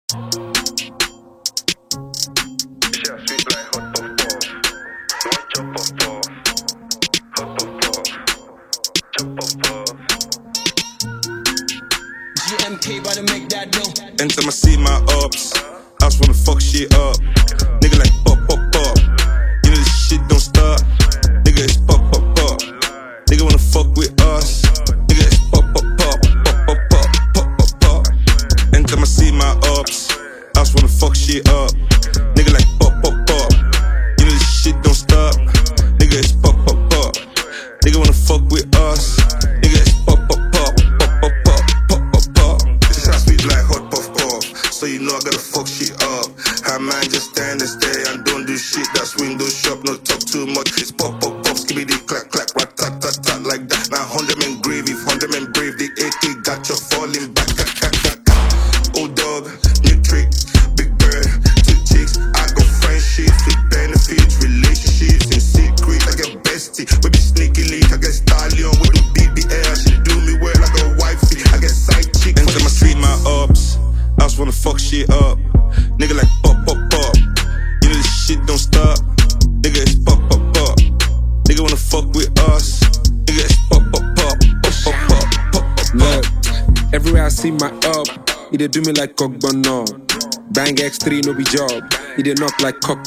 GMK about to make that dough. Anytime I see my ups, I just wanna fuck shit up. Nigga like pop, pop, pop. You know this shit don't stop. Nigga it's pop, pop, pop. Nigga wanna fuck with us. Nigga it's pop, pop, pop, pop, pop, pop, pop, pop, pop. Anytime I see my ups, I just wanna fuck shit up. Nigga like pop, pop, pop. You know this shit don't stop. Nigga it's pop, pop, pop. Nigga wanna fuck with us. Nigga it's pop, pop, pop, pop, pop, pop, pop, pop, pop. This house sweet like hot puff puff, so you know I gotta fuck shit up. How man just stand and stay and don't do shit. That's window shop, no talk too much. It's pop, pop, pop, skibbity clack, clack, rat, tat, tat, tat, like that. Now 100 men grave, if 100 men brave, the AK got you falling back, cat, cat, cat, cat. Old dog, new trick, big bird, two chicks. I got friendships with benefits, relationships in secret. I get bestie, we be sneaky leak. I get stallion with the BBL. She do me well like a wifey. I get side chick. Anytime I see my ups, I just wanna fuck shit up. Nigga like pop, pop, pop. You know this shit don't stop. Nigga it's pop, pop, pop. Nigga wanna fuck with us. Nigga it's pop, pop, pop, pop, pop, pop, pop, pop. Look, everywhere I see my up, he dey do me like Ogbono. Bang X3 no be job, he dey knock like cock.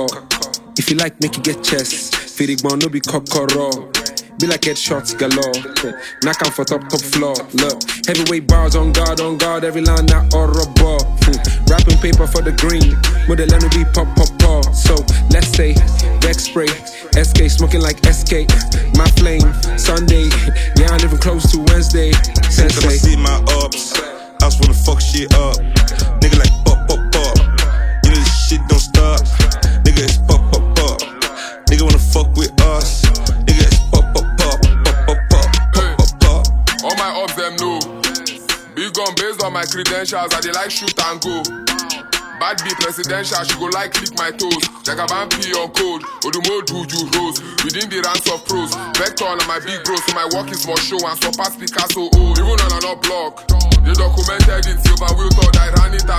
If you like, make you get chest. Firigbon no be kokoro. Be like headshots galore. Knock on for top floor. Look, heavyweight bars on guard. Every line that horrible. Wrapping paper for the green. Model no be pop. So let's say Vex spray, SK smoking like SK. My flame Sunday. Yeah, I'm living close to Wednesday. Anytime I see my ups, I just wanna fuck shit up. Nigga like pop, pop, pop. You know this shit don't stop. Nigga it's pop, pop, pop. Nigga wanna fuck with us. Nigga it's pop, pop, pop, pop, pop, pop, pop, pop, pop. All my ups them know. Big gun based on my credentials, I dey like shoot and go. Bad be presidential, she go like lick my toes. Jagaban P on code, Odumo Juju Rose. Within the ranks of pros, Vector and my big bros, so my work is more show and surpass Picasso. Oh, even on an up block, they documented it, silver will thought I ran it